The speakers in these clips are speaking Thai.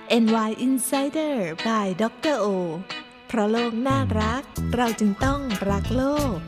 NY Insider by ดร. O เพราะโลกน่ารักเราจึงต้องรักโลก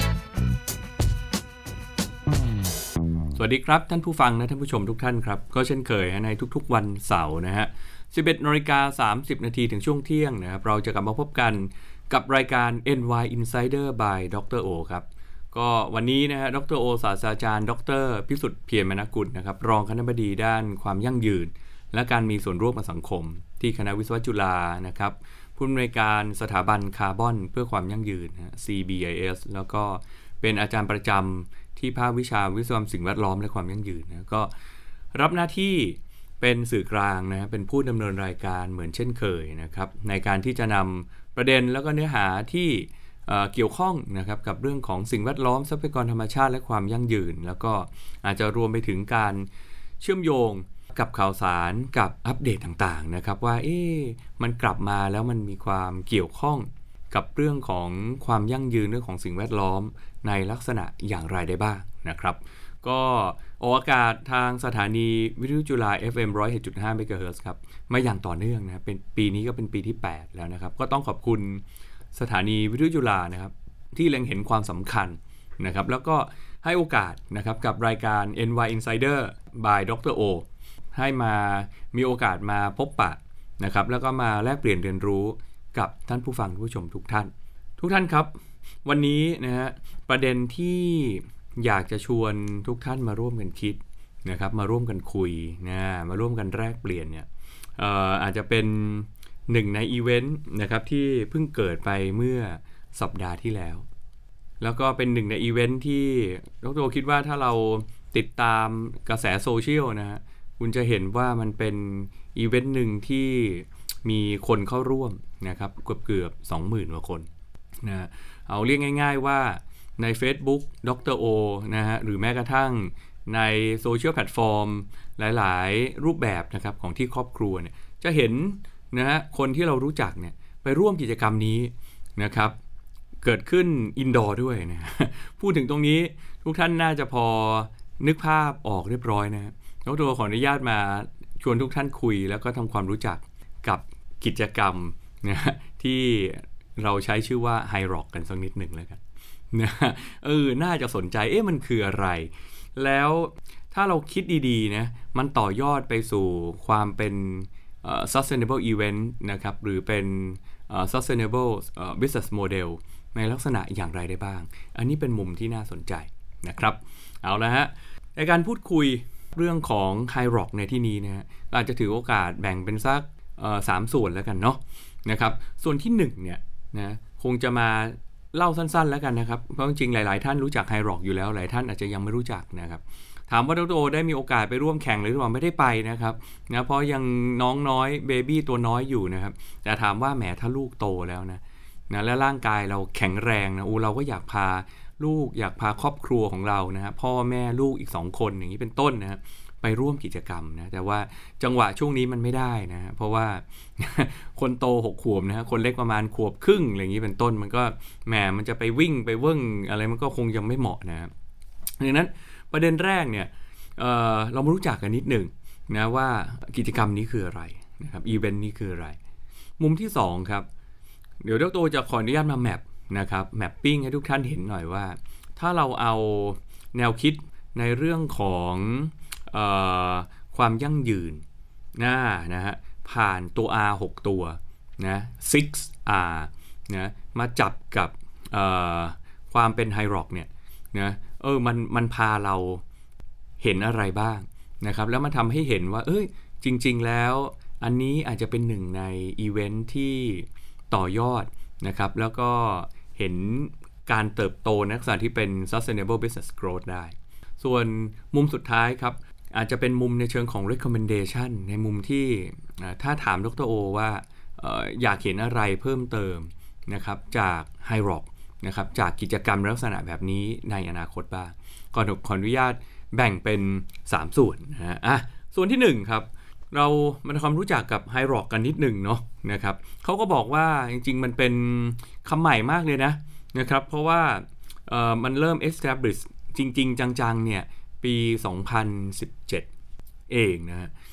สวัสดีครับท่านผู้ฟังและท่านผู้ชมทุกท่านครับก็เช่นเคยในทุกๆวันเสาร์นะฮะ 11:30 น.ถึงช่วงเที่ยงนะครับเราจะกลับมาพบกันกับรายการ NY Insider by ดร. O ครับก็วันนี้นะฮะดร. O ศาสตราจารย์ดร.พิสุทธิ์เพียรมนกุลนะครับรองคณบดีด้านความยั่งยืนและการมีส่วนร่วมกับสังคมที่คณะวิศวะจุฬานะครับผู้อำนวยการสถาบันคาร์บอนเพื่อความยั่งยืน CBIS แล้วก็เป็นอาจารย์ประจำที่ภาควิชาวิศวกรรมสิ่งแวดล้อมและความยั่งยืนนะก็รับหน้าที่เป็นสื่อกลางนะเป็นผู้ดำเนินรายการเหมือนเช่นเคยนะครับในการที่จะนำประเด็นแล้วก็เนื้อหาที่เกี่ยวข้องนะครับกับเรื่องของสิ่งแวดล้อมทรัพยากรธรรมชาติและความยั่งยืนแล้วก็อาจจะรวมไปถึงการเชื่อมโยงกับข่าวสารกับอัปเดตต่างๆนะครับว่ามันกลับมาแล้วมันมีความเกี่ยวข้องกับเรื่องของความยั่งยืนเรื่องของสิ่งแวดล้อมในลักษณะอย่างไรได้บ้างนะครับก็ออกอากาศทางสถานีวิทยุจุฬา FM 101.5 เมกะเฮิรตซ์ครับมาอย่างต่อเนื่องนะเป็นปีนี้ก็เป็นปีที่8แล้วนะครับก็ต้องขอบคุณสถานีวิทยุจุฬานะครับที่เล็งเห็นความสำคัญนะครับแล้วก็ให้โอกาสนะครับกับรายการ NY Insider by ดร. O ให้มีโอกาสมาพบปะนะครับแล้วก็มาแลกเปลี่ยนเรียนรู้กับท่านผู้ฟังผู้ชมทุกท่านครับวันนี้นะฮะประเด็นที่อยากจะชวนทุกท่านมาร่วมกันคิดนะครับมาร่วมกันคุยนะมาร่วมกันแลกเปลี่ยนเนี่ยอาจจะเป็นหนึ่งในอีเวนต์นะครับที่เพิ่งเกิดไปเมื่อสัปดาห์ที่แล้วก็เป็นหนึ่งในอีเวนต์ที่ดร.คิดว่าถ้าเราติดตามกระแสโซเชียลนะฮะคุณจะเห็นว่ามันเป็นอีเวนต์หนึ่งที่มีคนเข้าร่วมนะครับเกือบ 20,000 กว่าคนนะเอาเรียกง่ายๆว่าใน Facebook ดร. O นะฮะหรือแม้กระทั่งในโซเชียลแพลตฟอร์มหลายๆรูปแบบนะครับของที่ครอบครัวเนี่ยจะเห็นนะฮะคนที่เรารู้จักเนี่ยไปร่วมกิจกรรมนี้นะครับเกิดขึ้นอินดอร์ด้วยนะพูดถึงตรงนี้ทุกท่านน่าจะพอนึกภาพออกเรียบร้อยนะดร. ขออนุญาตมาชวนทุกท่านคุยแล้วก็ทำความรู้จักกับกิจกรรมนะที่เราใช้ชื่อว่าไฮร็อกกันสักนิดหนึ่งแล้วกันนะน่าจะสนใจมันคืออะไรแล้วถ้าเราคิดดีๆนะมันต่อยอดไปสู่ความเป็นsustainable event นะครับหรือเป็น sustainable business model ในลักษณะอย่างไรได้บ้างอันนี้เป็นมุมที่น่าสนใจนะครับเอาละฮะในการพูดคุยเรื่องของไฮร็อกในที่นี้นะฮะอาจจะถือโอกาสแบ่งเป็นสัก3 ส่วนแล้วกันเนาะนะครับส่วนที่1เนี่ยนะคงจะมาเล่าสั้นๆแล้วกันนะครับเพราะจริงๆหลายๆท่านรู้จักไฮร็อกอยู่แล้วหลายท่านอาจจะยังไม่รู้จักนะครับถามว่าดร.โอได้มีโอกาสไปร่วมแข่งหรือเปล่าไม่ได้ไปนะครับนะเพราะยังน้องน้อยเบบี้ตัวน้อยอยู่นะครับแต่ถามว่าแหมถ้าลูกโตแล้วนะและร่างกายเราแข็งแรงนะเราก็อยากพาลูกอยากพาครอบครัวของเรานะฮะพ่อแม่ลูกอีก2 คนอย่างนี้เป็นต้นนะไปร่วมกิจกรรมนะแต่ว่าจังหวะช่วงนี้มันไม่ได้นะเพราะว่าคนโต6 ขวบนะฮะคนเล็กประมาณ1.5 ขวบอะไรอย่างนี้เป็นต้นมันก็แหมมันจะไปวิ่งไปเวิ่งอะไรมันก็คงยังไม่เหมาะนะดังนั้นประเด็นแรกเนี่ยเรามารู้จักกันนิดหนึ่งนะว่ากิจกรรมนี้คืออะไรนะครับอีเวนต์นี้คืออะไรมุมที่2ครับเดี๋ยวดร.จะขออนุญาตมาแมปนะครับแมปปิ้งให้ทุกท่านเห็นหน่อยว่าถ้าเราเอาแนวคิดในเรื่องของความยั่งยืนนะฮะผ่านตัว R 6 ตัวนะ 6R นะมาจับกับความเป็นไฮร็อกเนี่ยนะมันพาเราเห็นอะไรบ้างนะครับแล้วมาทำให้เห็นว่าจริงๆแล้วอันนี้อาจจะเป็นหนึ่งในอีเวนท์ที่ต่อยอดนะครับแล้วก็เห็นการเติบโตในลักษณะที่เป็น sustainable business growth ได้ส่วนมุมสุดท้ายครับอาจจะเป็นมุมในเชิงของ recommendation ในมุมที่ถ้าถามดร.โอว่าอยากเห็นอะไรเพิ่มเติมนะครับจากไฮร็อกนะครับจากกิจกรรมลักษณะแบบนี้ในอนาคตบ้างขออนุญาตแบ่งเป็น3 ส่วนนะฮะส่วนที่1ครับเรามาทำความรู้จักกับไฮร็อกกันนิดหนึ่งเนาะนะครับเขาก็บอกว่าจริงๆมันเป็นคำใหม่มากเลยนะครับเพราะว่ามันเริ่ม establish จริงๆจังๆเนี่ยปี 2017 เองนะ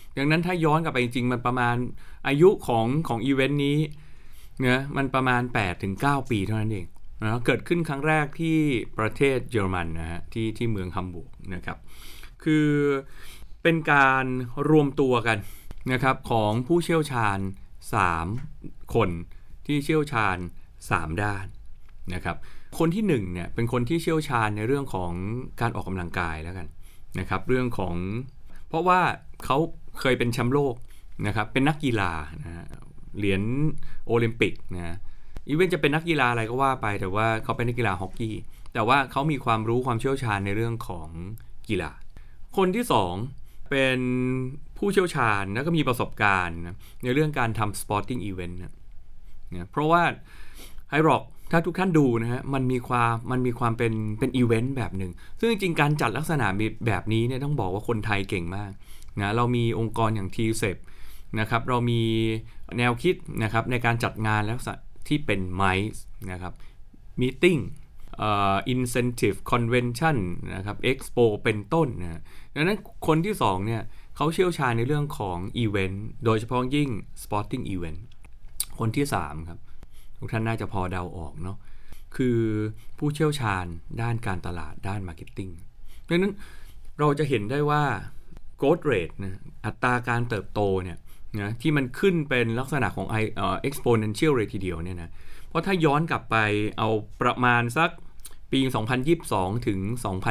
ดังนั้นถ้าย้อนกลับไปจริงๆมันประมาณอายุของอีเวนต์นี้เนี่ยมันประมาณ 8-9 ปีเท่านั้นเองนะเกิดขึ้นครั้งแรกที่ประเทศเยอรมันนะฮะที่เมืองฮัมบูร์กนะครับคือเป็นการรวมตัวกันนะครับของผู้เชี่ยวชาญ3คนที่เชี่ยวชาญ3ด้านนะครับคนที่1เนี่ยเป็นคนที่เชี่ยวชาญในเรื่องของการออกกำลังกายแล้วกันนะครับเรื่องของเพราะว่าเขาเคยเป็นแชมป์โลกนะครับเป็นนักกีฬานะเหรียญโอลิมปิกนะอีเวนต์จะเป็นนักกีฬาอะไรก็ว่าไปแต่ว่าเขาเป็นนักกีฬาฮอกกี้แต่ว่าเขามีความรู้ความเชี่ยวชาญในเรื่องของกีฬาคนที่2เป็นผู้เชี่ยวชาญแล้วก็มีประสบการณ์ในเรื่องการทำ sporting event นะเพราะว่าไฮร็อกถ้าทุกท่านดูนะฮะมันมีความเป็นอีเวนต์แบบหนึ่งซึ่งจริงๆการจัดลักษณะแบบนี้เนี่ยต้องบอกว่าคนไทยเก่งมากนะเรามีองค์กรอย่าง TCEP นะครับเรามีแนวคิดนะครับในการจัดงานลักษณะที่เป็น MICE นะครับ Meeting Incentive Convention นะครับ Expo เป็นต้นนะดังนั้นคนที่2เนี่ยเขาเชี่ยวชาญในเรื่องของอีเวนต์โดยเฉพาะยิ่ง Sporting Event คนที่3ครับทุกท่านน่าจะพอเดาออกเนาะคือผู้เชี่ยวชาญด้านการตลาดด้านมาร์เก็ตติ้งดังนั้นเราจะเห็นได้ว่า growth rate นะอัตราการเติบโตเนี่ยนะที่มันขึ้นเป็นลักษณะของexponential เลยทีเดียวเนี่ยนะเพราะถ้าย้อนกลับไปเอาประมาณสักปี 2022 ถึง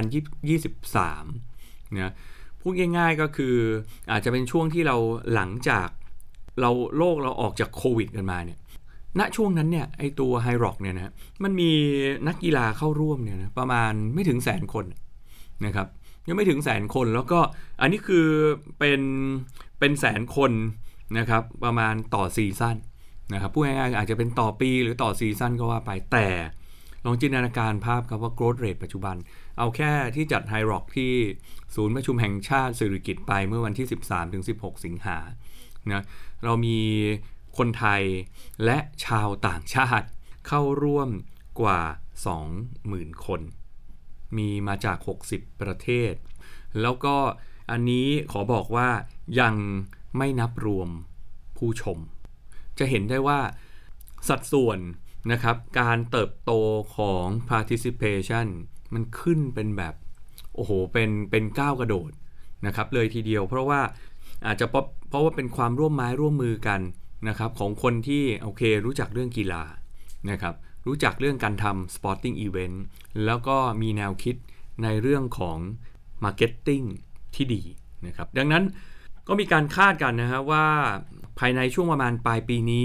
2023นะพูดง่ายๆก็คืออาจจะเป็นช่วงที่เราหลังจากโลกเราออกจากโควิดกันมาเนี่ยณช่วงนั้นเนี่ยไอตัวไฮร็อกเนี่ยนะมันมีนักกีฬาเข้าร่วมเนี่ยนะประมาณไม่ถึง100,000 คนนะครับยังไม่ถึง100,000 คนแล้วก็อันนี้คือเป็น100,000 คนนะครับประมาณต่อซีซั่นนะครับพูดง่ายๆอาจจะเป็นต่อปีหรือต่อซีซั่นก็ว่าไปแต่ลองจินตนาการภาพครับว่า growth rate ปัจจุบันเอาแค่ที่จัดไฮร็อกที่ศูนย์ประชุมแห่งชาติสิริกิติ์ไปเมื่อวันที่ 13-16 สิงหานะเรามีคนไทยและชาวต่างชาติเข้าร่วมกว่า 20,000 คนมีมาจาก60ประเทศแล้วก็อันนี้ขอบอกว่ายังไม่นับรวมผู้ชมจะเห็นได้ว่าสัดส่วนนะครับการเติบโตของ participation มันขึ้นเป็นแบบโอ้โหเป็นก้าวกระโดดนะครับเลยทีเดียวเพราะว่าอาจจะเพราะว่าเป็นความร่วมไม้ร่วมมือกันนะครับของคนที่โอเครู้จักเรื่องกีฬานะครับรู้จักเรื่องการทำ sporting event แล้วก็มีแนวคิดในเรื่องของ marketing ที่ดีนะครับดังนั้นก็มีการคาดกันนะฮะว่าภายในช่วงประมาณปลายปีนี้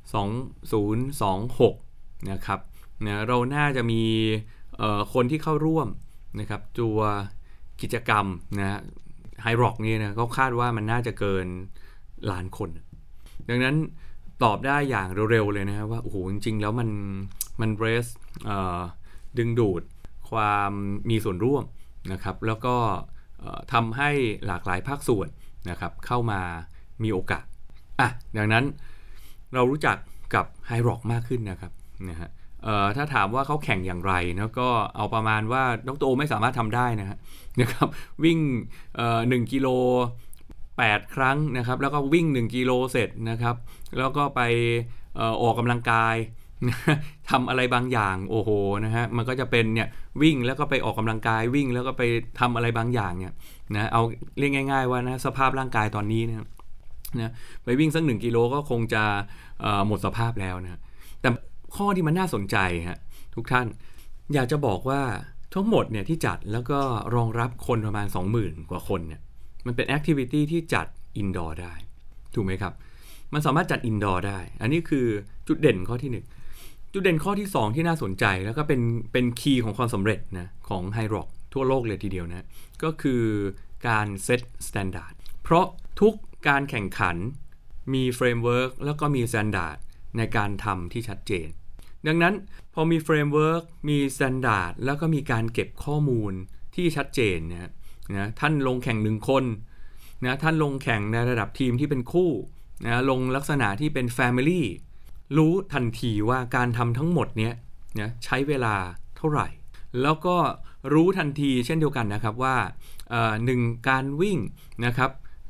2026นะครับนะเราน่าจะมีคนที่เข้าร่วมนะครับตัวกิจกรรมนะไฮร็อกนี่นะก็คาดว่ามันน่าจะเกินล้านคนดังนั้นตอบได้อย่างเร็วๆเลยนะครับว่าโอ้โหจริงๆแล้วมันเรสดึงดูดความมีส่วนร่วมนะครับแล้วก็ทำให้หลากหลายภาคส่วนนะครับเข้ามามีโอกาสดังนั้นเรารู้จักกับไฮร็อกมากขึ้นนะครับนะฮะถ้าถามว่าเขาแข่งอย่างไรนะก็เอาประมาณว่าดร.โอไม่สามารถทำได้นะครับวิ่ง1 กิโล 8 ครั้งนะครับแล้วก็วิ่ง1 กิโลเสร็จนะครับแล้วก็ไปออกกำลังกายทำอะไรบางอย่างโอ้โหนะฮะมันก็จะเป็นเนี่ยวิ่งแล้วก็ไปออกกำลังกายวิ่งแล้วก็ไปทำอะไรบางอย่างเนี่ยนะเอาเรียกง่ายๆว่านะสภาพร่างกายตอนนี้นะไปวิ่งสัก1 กิโลก็คงจะหมดสภาพแล้วนะแต่ข้อที่มันน่าสนใจฮะทุกท่านอยากจะบอกว่าทั้งหมดเนี่ยที่จัดแล้วก็รองรับคนประมาณ 20,000 กว่าคนเนี่ยมันเป็นแอคทิวิตี้ที่จัดอินดอร์ได้ถูกไหมครับมันสามารถจัดอินดอร์ได้อันนี้คือจุดเด่นข้อที่1จุดเด่นข้อที่2ที่น่าสนใจแล้วก็เป็นคีย์ของความสำเร็จนะของไฮร็อกทั่วโลกเลยทีเดียวนะก็คือการเซตสแตนดาร์ดเพราะทุกการแข่งขันมีเฟรมเวิร์กแล้วก็มีสแตนดาร์ดในการทำที่ชัดเจนดังนั้นพอมีเฟรมเวิร์กมีสแตนดาร์ดแล้วก็มีการเก็บข้อมูลที่ชัดเจนนะท่านลงแข่ง1 คนนะท่านลงแข่งในระดับทีมที่เป็นคู่นะลงลักษณะที่เป็น Family รู้ทันทีว่าการทำทั้งหมดเนี้ยนะใช้เวลาเท่าไหร่แล้วก็รู้ทันทีเช่นเดียวกันนะครับว่า1 การวิ่งนะครับ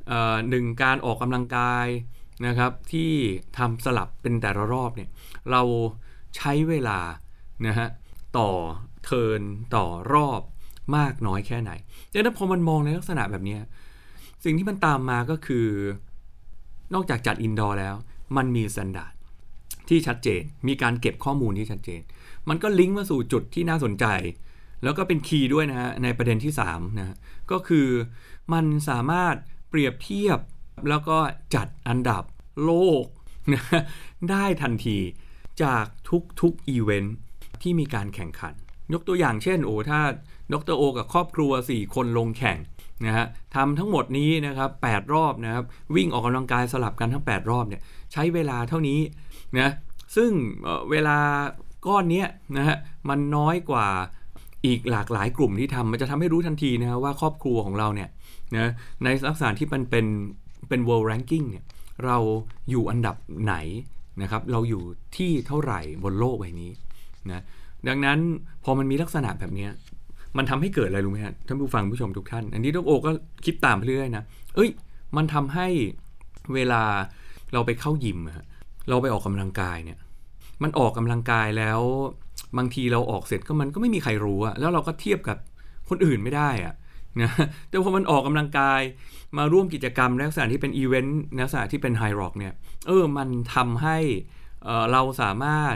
1การออกกำลังกายนะครับที่ทำสลับเป็นแต่ละรอบเนี่ยเราใช้เวลานะฮะต่อเทิร์นต่อรอบมากน้อยแค่ไหนดังนั้นพอมันมองในลักษณะแบบนี้สิ่งที่มันตามมาก็คือนอกจากจัดอินดอร์แล้วมันมีสแตนดาร์ดที่ชัดเจนมีการเก็บข้อมูลที่ชัดเจนมันก็ลิงก์มาสู่จุดที่น่าสนใจแล้วก็เป็นคีย์ด้วยนะฮะในประเด็นที่3นะก็คือมันสามารถเปรียบเทียบแล้วก็จัดอันดับโลกนะได้ทันทีจากทุกอีเวนท์ที่มีการแข่งขันยกตัวอย่างเช่นถ้าดร.โอกับครอบครัว4คนลงแข่งนะฮะทำทั้งหมดนี้นะครับ8รอบนะครับวิ่งออกกำลังกายสลับกันทั้ง8รอบเนี่ยใช้เวลาเท่านี้นะซึ่งเวลาก้อนนี้นะฮะมันน้อยกว่าอีกหลากหลายกลุ่มที่ทำมันจะทำให้รู้ทันทีนะว่าครอบครัวของเราเนี่ยนะในลักษณะที่มันเป็น world ranking เนี่ยเราอยู่อันดับไหนนะครับเราอยู่ที่เท่าไหร่บนโลกใบนี้นะดังนั้นพอมันมีลักษณะแบบนี้มันทำให้เกิดอะไรรู้ไหมฮะท่านผู้ฟังผู้ชมทุกท่านอันนี้ดร.โอก็คิดตามไปเรื่อยนะมันทำให้เวลาเราไปเข้ายิมเราไปออกกำลังกายเนี่ยมันออกกำลังกายแล้วบางทีเราออกเสร็จมันก็ไม่มีใครรู้แล้วเราก็เทียบกับคนอื่นไม่ได้นะแต่พอมันออกกำลังกายมาร่วมกิจกรรมในลักษณะที่เป็นอีเวนต์ในลักษณะที่เป็นไฮร็อกเนี่ยมันทำให้เราสามารถ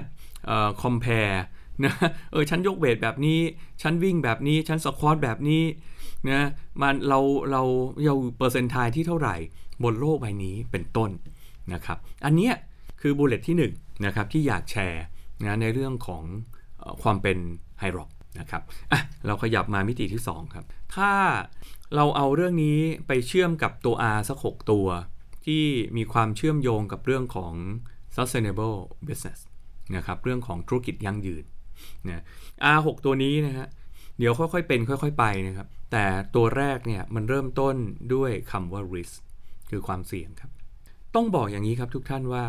compare นะฉันยกเวทแบบนี้ฉันวิ่งแบบนี้ฉันสควอตแบบนี้นะมันเราเปอร์เซ็นต์ไทที่เท่าไหร่บนโลกใบนี้เป็นต้นนะครับอันเนี้ยคือบุลเลตที่1นะครับที่อยากแชร์นะในเรื่องของความเป็นไฮร็อกนะครับเราขยับมามิติที่2ครับถ้าเราเอาเรื่องนี้ไปเชื่อมกับตัว R สัก6ตัวที่มีความเชื่อมโยงกับเรื่องของ sustainable business นะครับเรื่องของธุรกิจยั่งยืนนะ R6 ตัวนี้นะฮะเดี๋ยวค่อยๆเป็นค่อยๆไปนะครับแต่ตัวแรกเนี่ยมันเริ่มต้นด้วยคำว่า risk คือความเสี่ยงครับต้องบอกอย่างนี้ครับทุกท่านว่า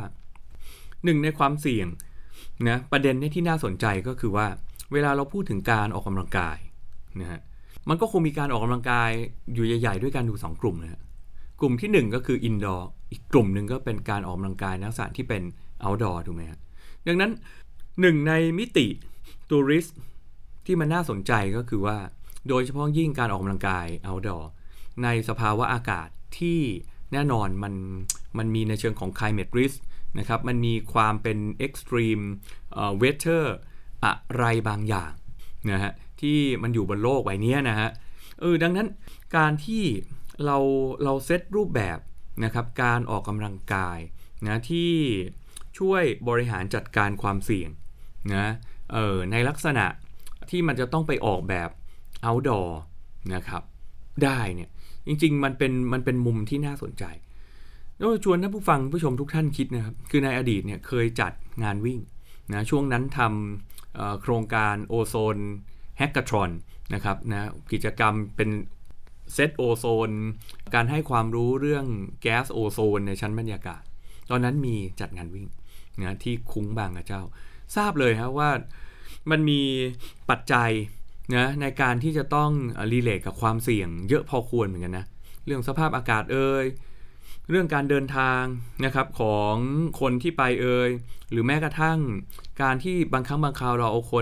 1ในความเสี่ยงนะประเด็นนี้ที่น่าสนใจก็คือว่าเวลาเราพูดถึงการออกกำลังกายนะฮะมันก็คงมีการออกกำลังกายอยู่ใหญ่ๆด้วยกันอยู่2กลุ่มนะฮะกลุ่มที่1ก็คือ indoor อีกกลุ่มหนึ่งก็เป็นการออกกำลังกายในลักษณะที่เป็น outdoor ถูกไหมฮะดังนั้น1ในมิติตัว risk ที่มันน่าสนใจก็คือว่าโดยเฉพาะยิ่งการออกกำลังกาย outdoor ในสภาวะอากาศที่แน่นอนมันมีในเชิงของ climate risk นะครับมันมีความเป็น extreme weather อะไรบางอย่างนะฮะที่มันอยู่บนโลกใบนี้นะฮะดังนั้นการที่เราเซตรูปแบบนะครับการออกกำลังกายนะที่ช่วยบริหารจัดการความเสี่ยงนะในลักษณะที่มันจะต้องไปออกแบบ outdoor นะครับได้เนี่ยจริงๆมันเป็นมุมที่น่าสนใจแล้วชวนท่านผู้ฟังผู้ชมทุกท่านคิดนะครับคือในอดีตเนี่ยเคยจัดงานวิ่งนะช่วงนั้นทำโครงการโอโซนแฮกเกอร์ทรอนนะครับนะกิจกรรมเป็นเซตโอโซนการให้ความรู้เรื่องแก๊สโอโซนในชั้นบรรยากาศตอนนั้นมีจัดงานวิ่งนะที่คุ้งบางกระเจ้าทราบเลยครับว่ามันมีปัจจัยนะในการที่จะต้องรีเลทกับความเสี่ยงเยอะพอควรเหมือนกันนะเรื่องสภาพอากาศเรื่องการเดินทางนะครับของคนที่ไปหรือแม้กระทั่งการที่บางครั้งบางคราวเราเอาคน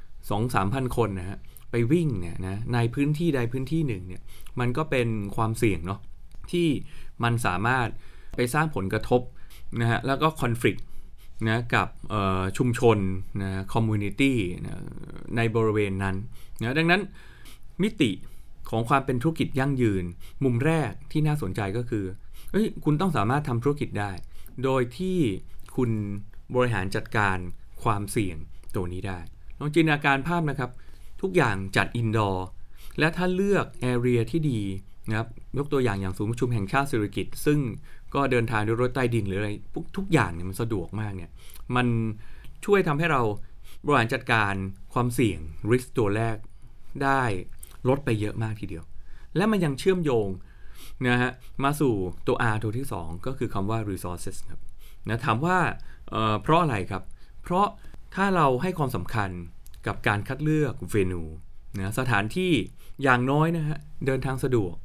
2-3,000 คนนะฮะไปวิ่งเนี่ยนะในพื้นที่ใดพื้นที่หนึ่งเนี่ยมันก็เป็นความเสี่ยงเนาะที่มันสามารถไปสร้างผลกระทบนะฮะแล้วก็คอนฟลิกต์นะกับชุมชนนะคอมมูนิตี้นะในบริเวณนั้นนะดังนั้นมิติของความเป็นธุรกิจยั่งยืนมุมแรกที่น่าสนใจก็คือคุณต้องสามารถทำธุรกิจได้โดยที่คุณบริหารจัดการความเสี่ยงตัวนี้ได้ลองจินตนาการภาพนะครับทุกอย่างจัดอินดอร์และถ้าเลือกแอเรียที่ดีนะครับยกตัวอย่างศูนย์ประชุมแห่งชาติสิริกิติ์ซึ่งก็เดินทางด้วยรถใต้ดินหรืออะไรทุกอย่างเนี่ยมันสะดวกมากเนี่ยมันช่วยทำให้เราบริหารจัดการความเสี่ยง risk ตัวแรกได้ลดไปเยอะมากทีเดียวและมันยังเชื่อมโยงนะฮะมาสู่ตัว R ตัวที่2ก็คือคำว่า resources ครับนะถามว่าเพราะอะไรครับเพราะถ้าเราให้ความสำคัญกับการคัดเลือก venue นะสถานที่อย่างน้อยนะฮะเดินทางสะดวก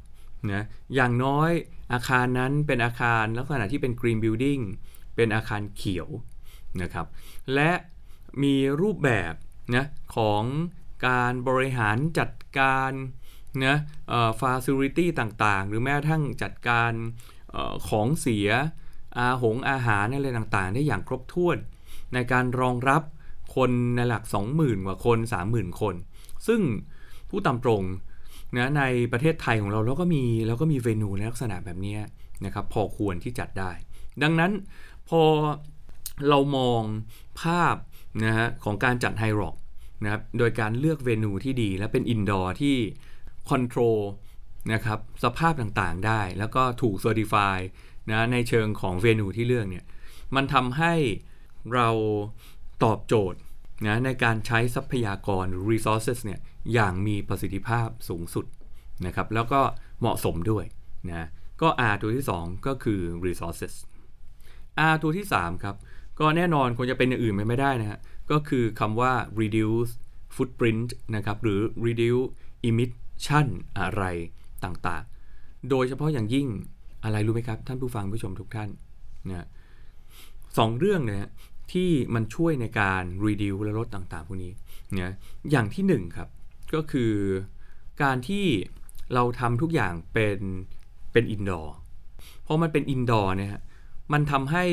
นะอย่างน้อยอาคารนั้นเป็นอาคารลักษณะที่เป็น Green Building เป็นอาคารเขียวนะครับและมีรูปแบบนะของการบริหารจัดการนะfacility ต่างๆหรือแม้กระทั่งจัดการของเสียอาหารอะไรต่างๆได้อย่างครบถ้วนในการรองรับคนในหลัก 20,000 กว่าคน 30,000 คนซึ่งผู้ตามตรงนะในประเทศไทยของเราเราก็มีเวนูในลักษณะแบบนี้นะครับพอควรที่จัดได้ดังนั้นพอเรามองภาพนะฮะของการจัดไฮร็อกนะครับโดยการเลือกเวนูที่ดีและเป็นอินดอร์ที่คอนโทรลนะครับสภาพต่างๆได้แล้วก็ถูกเซอร์ติฟายนะในเชิงของเวนูที่เลือกเนี่ยมันทำให้เราตอบโจทย์นะในการใช้ทรัพยากรหรือ resources เนี่ยอย่างมีประสิทธิภาพสูงสุดนะครับแล้วก็เหมาะสมด้วยนะก็ R ตัวที่2ก็คือ resources R ตัวที่3ครับก็แน่นอนคงจะเป็นอย่างอื่นไม่ได้นะฮะก็คือคำว่า reduce footprint นะครับหรือ reduce emission อะไรต่างๆโดยเฉพาะอย่างยิ่งอะไรรู้ไหมครับท่านผู้ฟังผู้ชมทุกท่านนะ2เรื่องเนี่ยที่มันช่วยในการ reduce และลดต่างๆพวกนี้นะอย่างที่1ครับก็คือการที่เราทำทุกอย่างเป็นอินดอร์เพราะมันเป็นอินดอร์เนี่ยมันทำให้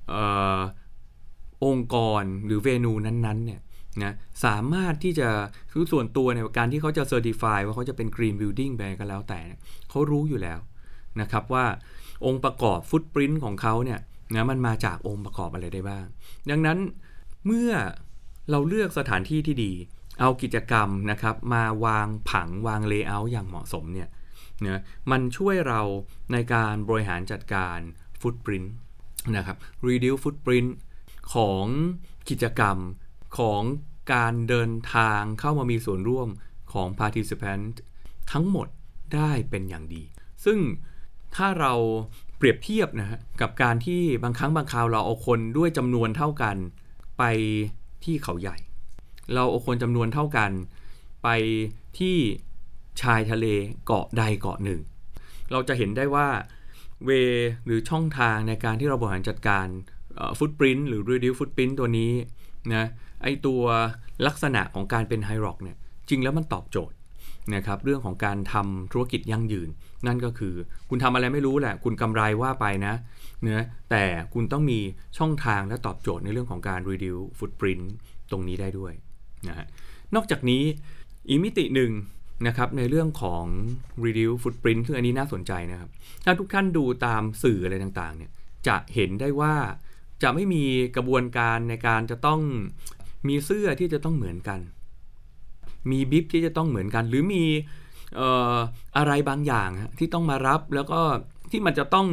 องค์กรหรือเวนูนั้นๆเนี่ยนะสามารถที่จะคือส่วนตัวในการที่เขาจะเซอร์ติฟายว่าเขาจะเป็น Green Building ไปก็แล้วแต่เขารู้อยู่แล้วนะครับว่าองค์ประกอบฟุตปรินท์ของเขาเนี่ยนะมันมาจากองค์ประกอบอะไรได้บ้างดังนั้นเมื่อเราเลือกสถานที่ที่ดีเอากิจกรรมนะครับมาวางผังวางเลเยอร์อย่างเหมาะสมเนี่ยนะมันช่วยเราในการบริหารจัดการฟุตปรินท์นะครับ reduce footprint ของกิจกรรมของการเดินทางเข้ามามีส่วนร่วมของ participant ทั้งหมดได้เป็นอย่างดีซึ่งถ้าเราเปรียบเทียบนะฮะกับการที่บางครั้งบางคราวเราเอาคนด้วยจำนวนเท่ากันไปที่เขาใหญ่เราเอาคนจำนวนเท่ากันไปที่ชายทะเลเกาะใดเกาะหนึ่งเราจะเห็นได้ว่าเวหรือช่องทางในการที่เราบริหารจัดการฟุตปรินท์หรือ reduce footprint ตัวนี้นะไอตัวลักษณะของการเป็นไฮร็อกเนี่ยจริงแล้วมันตอบโจทย์นะครับเรื่องของการทำธุรกิจยั่งยืนนั่นก็คือคุณทำอะไรไม่รู้แหละคุณกำไรว่าไปนะแต่คุณต้องมีช่องทางและตอบโจทย์ในเรื่องของการ reduce footprint ตรงนี้ได้ด้วยนะฮะนอกจากนี้อีกมิติหนึ่งนะครับในเรื่องของ reduce footprint ซึ่งอันนี้น่าสนใจนะครับถ้าทุกท่านดูตามสื่ออะไรต่างๆเนี่ยจะเห็นได้ว่าจะไม่มีกระบวนการในการจะต้องมีเสื้อที่จะต้องเหมือนกันมีบิ๊บที่จะต้องเหมือนกันหรือมีอะไรบางอย่างที่ต้องมารับแล้วก็ที่มันจะต้อง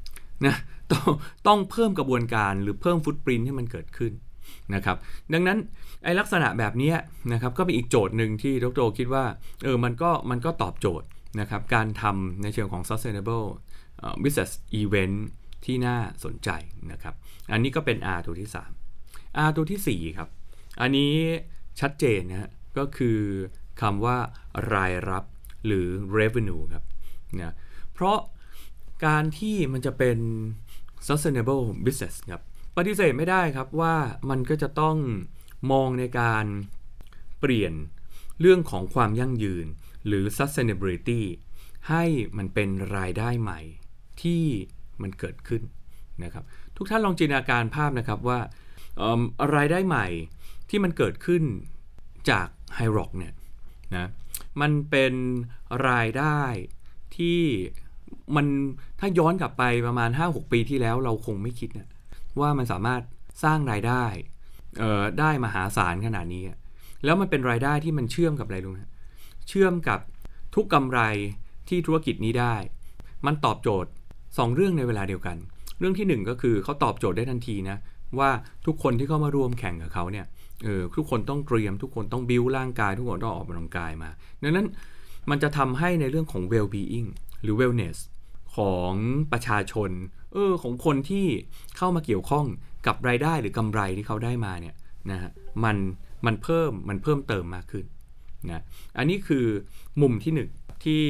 เพิ่มกระบวนการหรือเพิ่มฟุตปรินท์ให้มันเกิดขึ้นนะครับดังนั้นไอ้ลักษณะแบบนี้นะครับก็เป็นอีกโจทย์หนึ่งที่ดร.คิดว่ามันก็ตอบโจทย์นะครับการทำในเชิงของ sustainable business event ที่น่าสนใจนะครับอันนี้ก็เป็น R ตัวที่3 R ตัวที่4ครับอันนี้ชัดเจนนะก็คือคำว่ารายรับหรือ revenue ครับนะเพราะการที่มันจะเป็น sustainable business ครับปฏิเสธไม่ได้ครับว่ามันก็จะต้องมองในการเปลี่ยนเรื่องของความยั่งยืนหรือ sustainability ให้มันเป็นรายได้ใหม่ที่มันเกิดขึ้นนะครับทุกท่านลองจินตนาการภาพนะครับว่ารายได้ใหม่ที่มันเกิดขึ้นจากไฮร็อกเนี่ยนะมันเป็นรายได้ที่มันถ้าย้อนกลับไปประมาณ 5-6 ปีที่แล้วเราคงไม่คิดนะว่ามันสามารถสร้างรายได้ได้มหาศาลขนาดนี้แล้วมันเป็นรายได้ที่มันเชื่อมกับอะไรรู้ไหมเชื่อมกับทุกกำไรที่ธุรกิจนี้ได้มันตอบโจทย์2เรื่องในเวลาเดียวกันเรื่องที่1ก็คือเขาตอบโจทย์ได้ทันทีนะว่าทุกคนที่เข้ามาร่วมแข่งกับเขาเนี่ยทุกคนต้องเตรียมทุกคนต้องบิวร่างกายทุกคนต้องออกกำลังกายมาดังนั้นมันจะทำให้ในเรื่องของ well-being หรือ wellness ของประชาชนของคนที่เข้ามาเกี่ยวข้องกับรายได้หรือกำไรที่เขาได้มาเนี่ยนะฮะมันเพิ่มเติมมากขึ้นนะอันนี้คือมุมที่1ที่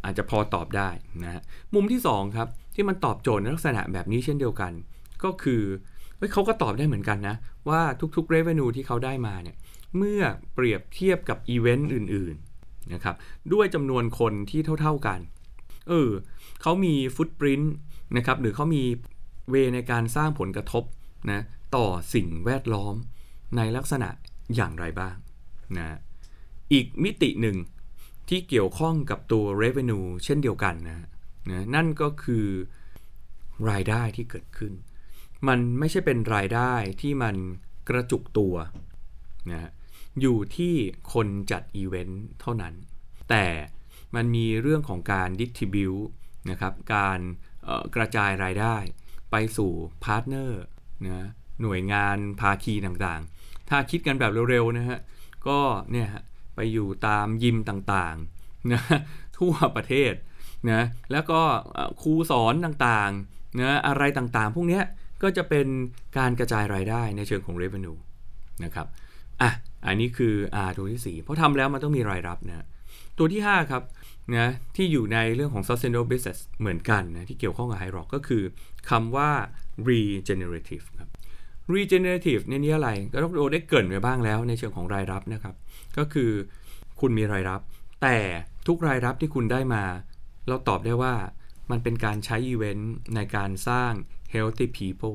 อาจจะพอตอบได้นะฮะมุมที่2ครับที่มันตอบโจทย์ในลักษณะแบบนี้เช่นเดียวกันก็คือเขาก็ตอบได้เหมือนกันนะว่าทุกๆ revenue ที่เขาได้มาเนี่ยเมื่อเปรียบเทียบกับอีเวนต์อื่นๆนะครับด้วยจำนวนคนที่เท่าๆกันเขามีฟุตปรินท์นะครับหรือเขามีเวในการสร้างผลกระทบนะต่อสิ่งแวดล้อมในลักษณะอย่างไรบ้างนะอีกมิติหนึ่งที่เกี่ยวข้องกับตัว revenue เช่นเดียวกันนะนั่นก็คือรายได้ที่เกิดขึ้นมันไม่ใช่เป็นรายได้ที่มันกระจุกตัวนะอยู่ที่คนจัดอีเวนต์เท่านั้นแต่มันมีเรื่องของการ distribute นะครับการกระจายรายได้ไปสู่พาร์ทเนอร์นะหน่วยงานภาคีต่างๆถ้าคิดกันแบบเร็วๆนะฮะก็เนี่ยไปอยู่ตามยิมต่างๆนะทั่วประเทศนะแล้วก็ครูสอนต่างๆนะอะไรต่างๆพวกนี้ก็จะเป็นการกระจายรายได้ในเชิงของ revenue นะครับอันนี้คือ R ตัวที่4เพราะทำแล้วมันต้องมีรายรับนะตัวที่5ครับนะที่อยู่ในเรื่องของ sustainable business เหมือนกันนะที่เกี่ยวข้องกับ High Rock ก็คือคำว่า regenerative ครับ regenerative เนี่ยอะไรก็ต้องได้เกริ่นไปบ้างแล้วในเชิงของรายรับนะครับก็คือคุณมีรายรับแต่ทุกรายรับที่คุณได้มาเราตอบได้ว่ามันเป็นการใช้อีเวนต์ในการสร้าง healthy people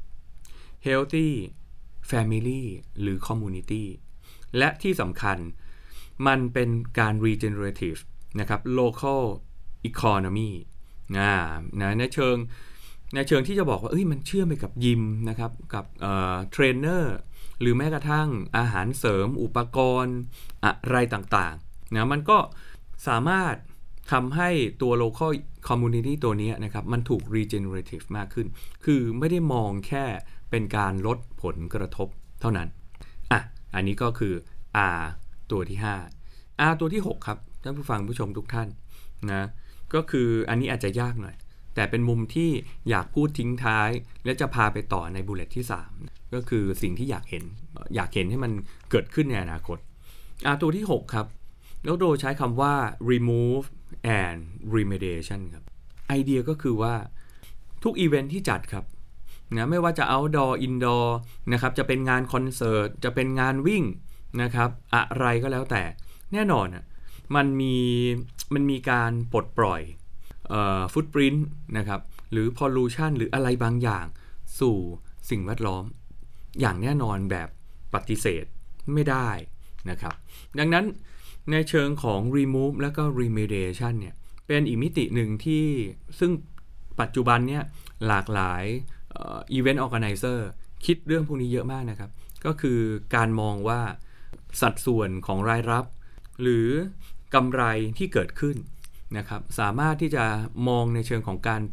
healthy family หรือ community และที่สำคัญมันเป็นการ regenerative นะครับ local economy ในเชิงที่จะบอกว่ามันเชื่อมไปกับยิมนะครับกับเทรนเนอร์หรือแม้กระทั่งอาหารเสริมอุปกรณ์อะไรต่างๆนะมันก็สามารถทำให้ตัว local community ตัวนี้นะครับมันถูก regenerative มากขึ้นคือไม่ได้มองแค่เป็นการลดผลกระทบเท่านั้นอันนี้ก็คือ R ตัวที่5 R ตัวที่6ครับท่านผู้ฟังผู้ชมทุกท่านนะก็คืออันนี้อาจจะยากหน่อยแต่เป็นมุมที่อยากพูดทิ้งท้ายและจะพาไปต่อในบุลเลตที่3ก็คือสิ่งที่อยากเห็นให้มันเกิดขึ้นในอนาคตตัวที่6ครับแล้วโดยใช้คำว่า remove and remediation ครับไอเดียก็คือว่าทุกอีเวนท์ที่จัดครับนะไม่ว่าจะ outdoor indoor นะครับจะเป็นงานคอนเสิร์ตจะเป็นงานวิ่งนะครับอะไรก็แล้วแต่แน่นอนมันมีการปลดปล่อยฟุตปรินท์นะครับหรือ pollution หรืออะไรบางอย่างสู่สิ่งแวดล้อมอย่างแน่นอนแบบปฏิเสธไม่ได้นะครับดังนั้นในเชิงของ remove แล้วก็ remediation เนี่ยเป็นอีกมิติหนึ่งที่ซึ่งปัจจุบันเนี่ยหลากหลายevent organizer คิดเรื่องพวกนี้เยอะมากนะครับก็คือการมองว่าสัดส่วนของรายรับหรือกำไรที่เกิดขึ้นนะครับสามารถที่จะมองในเชิงของการ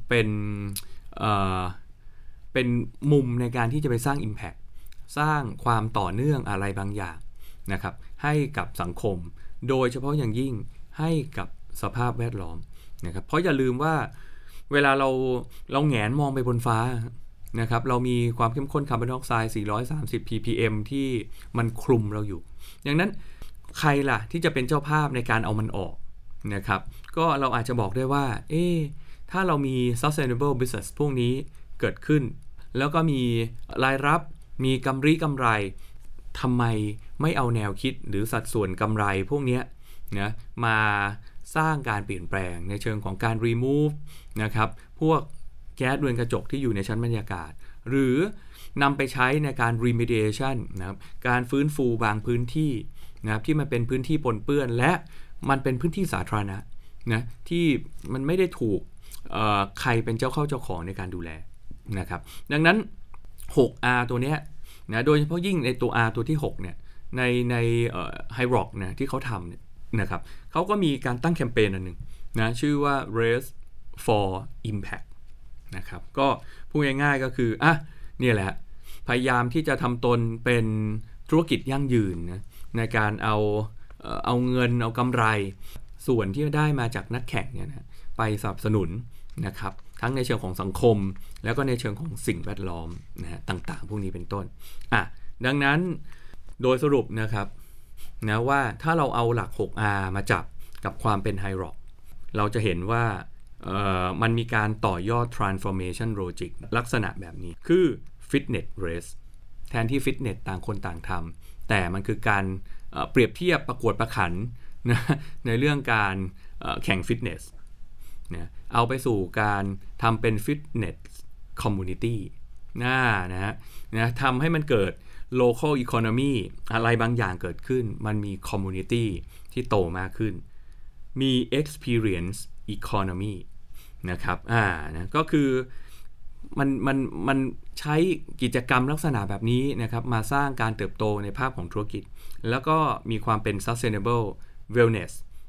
เป็นมุมในการที่จะไปสร้าง impact สร้างความต่อเนื่องอะไรบางอย่างนะครับให้กับสังคมโดยเฉพาะอย่างยิ่งให้กับสภาพแวดล้อมนะครับเพราะอย่าลืมว่าเวลาเราแหงนมองไปบนฟ้านะครับเรามีความเข้มข้นคาร์บอนไดออกไซด์430 ppm ที่มันคลุมเราอยู่ดังนั้นใครล่ะที่จะเป็นเจ้าภาพในการเอามันออกนะครับก็เราอาจจะบอกได้ว่าถ้าเรามี sustainable business พวกนี้เกิดขึ้นแล้วก็มีรายรับมีกำไรทำไมไม่เอาแนวคิดหรือสัดส่วนกำไรพวกนี้นะมาสร้างการเปลี่ยนแปลงในเชิงของการ remove นะครับพวกแก๊สเรือนกระจกที่อยู่ในชั้นบรรยากาศหรือนำไปใช้ในการ remediation นะครับการฟื้นฟูบางพื้นที่นะครับที่มันเป็นพื้นที่ปนเปื้อนและมันเป็นพื้นที่สาธารณะนะที่มันไม่ได้ถูกใครเป็นเจ้าของในการดูแลนะครับดังนั้น 6R ตัวเนี้ยนะโดยเฉพาะยิ่งในตัว R ตัวที่6เนี่ยในHigh Rock นะที่เขาทำเนี่ยนะครับเขาก็มีการตั้งแคมเปญอันหนึ่งนะชื่อว่า Race for Impact นะครับก็พูดง่ายๆก็คือเนี่ยแหละพยายามที่จะทำตนเป็นธุรกิจยั่งยืนนะในการเอาเงินเอากำไรส่วนที่ได้มาจากนักแข่งเนี่ยนะไปสนับสนุนนะครับทั้งในเชิงของสังคมแล้วก็ในเชิงของสิ่งแวดล้อมนะฮะต่างๆพวกนี้เป็นต้นดังนั้นโดยสรุปนะครับนะว่าถ้าเราเอาหลัก 6R มาจับกับความเป็น High Rock เราจะเห็นว่ามันมีการต่อยอด transformation logic ลักษณะแบบนี้คือ fitness race แทนที่ fitness ต่างคนต่างทำแต่มันคือการเปรียบเทียบประกวดประขันนะในเรื่องการแข่ง fitness นะเอาไปสู่การทำเป็น fitness community นะทำให้มันเกิด local economy อะไรบางอย่างเกิดขึ้นมันมี community ที่โตมากขึ้นมี experience economy นะครับนะก็คือมันใช้กิจกรรมลักษณะแบบนี้นะครับมาสร้างการเติบโตในภาพของธุรกิจแล้วก็มีความเป็น sustainable wellness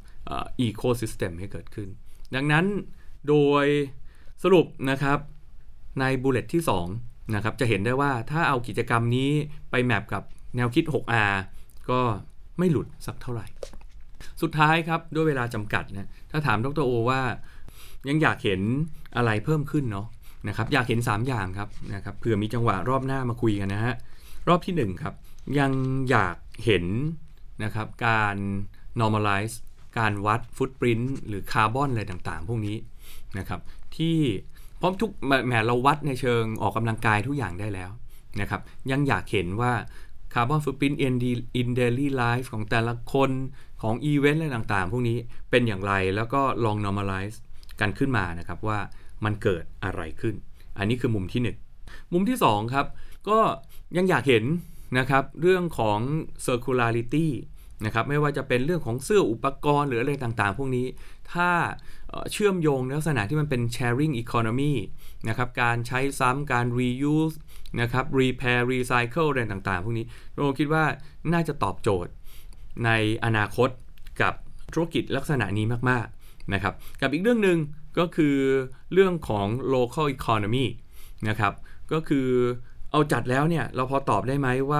ecosystem ให้เกิดขึ้นดังนั้นโดยสรุปนะครับใน bullet ที่2นะครับจะเห็นได้ว่าถ้าเอากิจกรรมนี้ไปแมปกับแนวคิด 6R ก็ไม่หลุดสักเท่าไหร่สุดท้ายครับด้วยเวลาจำกัดนะถ้าถามดร.โอว่ายังอยากเห็นอะไรเพิ่มขึ้นเนาะนะครับอยากเห็น3อย่างครับนะครับเผื่อมีจังหวะรอบหน้ามาคุยกันนะฮะรอบที่1ครับยังอยากเห็นนะครับการ normalize การวัด footprint หรือคาร์บอนอะไรต่างๆพวกนี้นะครับที่เพราะทุกแหมเราวัดในเชิงออกกำลังกายทุกอย่างได้แล้วนะครับยังอยากเห็นว่าคาร์บอนฟุตพริ้นท์ in daily life ของแต่ละคนของอีเวนต์อะไรต่างๆพวกนี้เป็นอย่างไรแล้วก็ลอง normalize กันขึ้นมานะครับว่ามันเกิดอะไรขึ้นอันนี้คือมุมที่1มุมที่2ครับก็ยังอยากเห็นนะครับเรื่องของ circularity นะครับไม่ว่าจะเป็นเรื่องของเสื้ออุปกรณ์หรืออะไรต่างๆพวกนี้ถ้าเชื่อมโยงลักษณะที่มันเป็น sharing economy นะครับการใช้ซ้ำการ reuse นะครับ repair recycle อะไรต่างๆพวกนี้เราคิดว่าน่าจะตอบโจทย์ในอนาคตกับธุรกิจลักษณะนี้มากๆนะครับกับอีกเรื่องนึงก็คือเรื่องของ local economy นะครับก็คือเอาจัดแล้วเนี่ยเราพอตอบได้ไหมว่า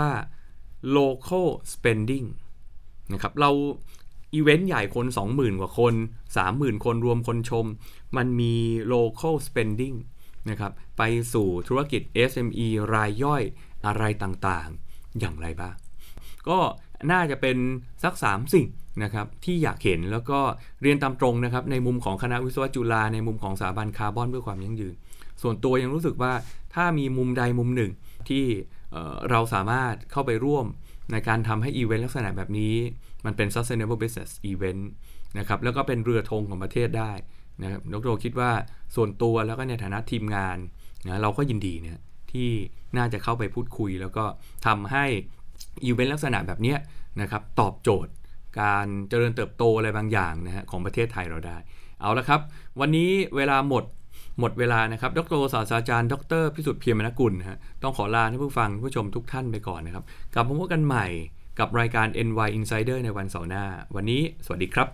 local spending นะครับเราอีเวนต์ใหญ่คน 20,000 กว่าคน 30,000 คนรวมคนชมมันมี local spending นะครับไปสู่ธุรกิจ SME รายย่อยอะไรต่างๆอย่างไรบ้างก็น่าจะเป็นสัก3สิ่งนะครับที่อยากเห็นแล้วก็เรียนตามตรงนะครับในมุมของคณะวิศวะจุฬาในมุมของสถาบันคาร์บอนเพื่อความยั่งยืนส่วนตัวยังรู้สึกว่าถ้ามีมุมใดมุมหนึ่งที่เราสามารถเข้าไปร่วมในการทำให้อีเวนต์ลักษณะแบบนี้มันเป็น sustainable business event นะครับแล้วก็เป็นเรือธงของประเทศได้นะครับดร.คิดว่าส่วนตัวแล้วก็ในฐานะทีมงานนะเราก็ยินดีเนี่ยที่น่าจะเข้าไปพูดคุยแล้วก็ทำให้อีเวนต์ลักษณะแบบนี้นะครับตอบโจทย์การเจริญเติบโตอะไรบางอย่างนะฮะของประเทศไทยเราได้เอาละครับวันนี้เวลาหมดเวลานะครับดร.ศาสตราจารย์ดร.พิสุทธิ์เพียรมนกุลฮะต้องขอลาท่านผู้ฟังผู้ชมทุกท่านไปก่อนนะครับกลับมาพบกันใหม่กับรายการ NY Insider ในวันเสาร์หน้าวันนี้สวัสดีครับ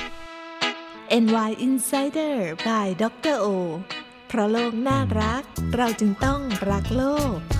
NY Insider by ดร.โอเพราะโลกน่ารักเราจึงต้องรักโลก